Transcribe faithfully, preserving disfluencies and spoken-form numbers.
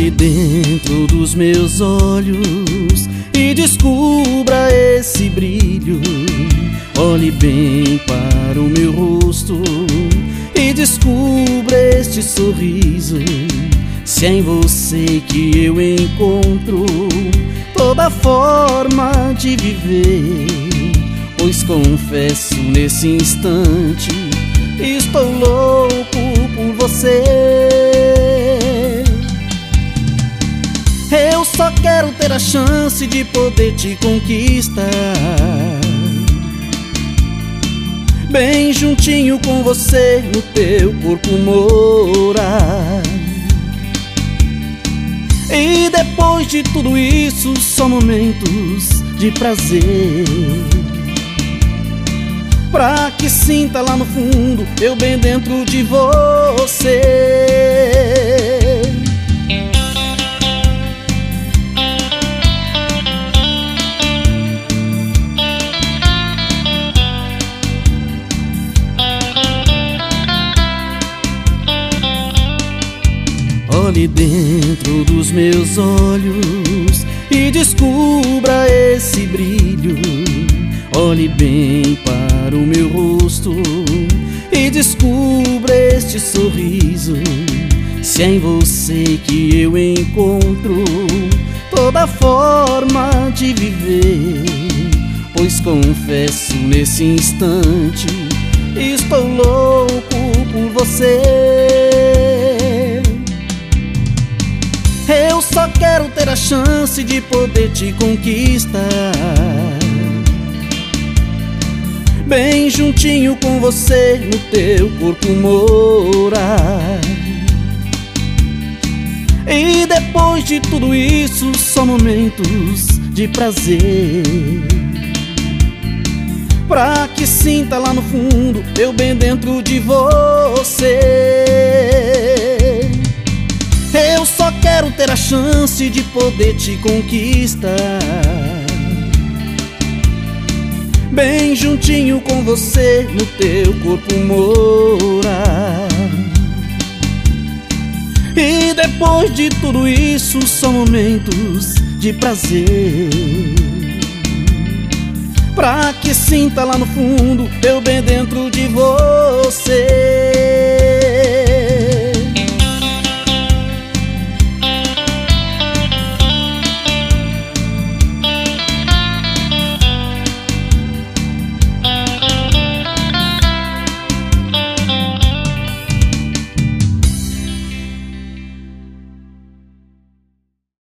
Olhe dentro dos meus olhos e descubra esse brilho. Olhe bem para o meu rosto e descubra este sorriso. Se é em você que eu encontro toda forma de viver, pois confesso nesse instante estou louco por você. Eu só quero ter a chance de poder te conquistar, bem juntinho com você, no teu corpo morar. E depois de tudo isso, só momentos de prazer, pra que sinta lá no fundo, eu bem dentro de você. Olhe dentro dos meus olhos e descubra esse brilho. Olhe bem para o meu rosto e descubra este sorriso. Se é em você que eu encontro toda forma de viver, pois confesso nesse instante estou louco por você. Eu só quero ter a chance de poder te conquistar, bem juntinho com você, no teu corpo morar. E depois de tudo isso, só momentos de prazer, pra que sinta lá no fundo, eu bem dentro de você. Eu só quero ter a chance de poder te conquistar, bem juntinho com você, no teu corpo morar. E depois de tudo isso, só momentos de prazer, pra que sinta lá no fundo, eu bem dentro de você.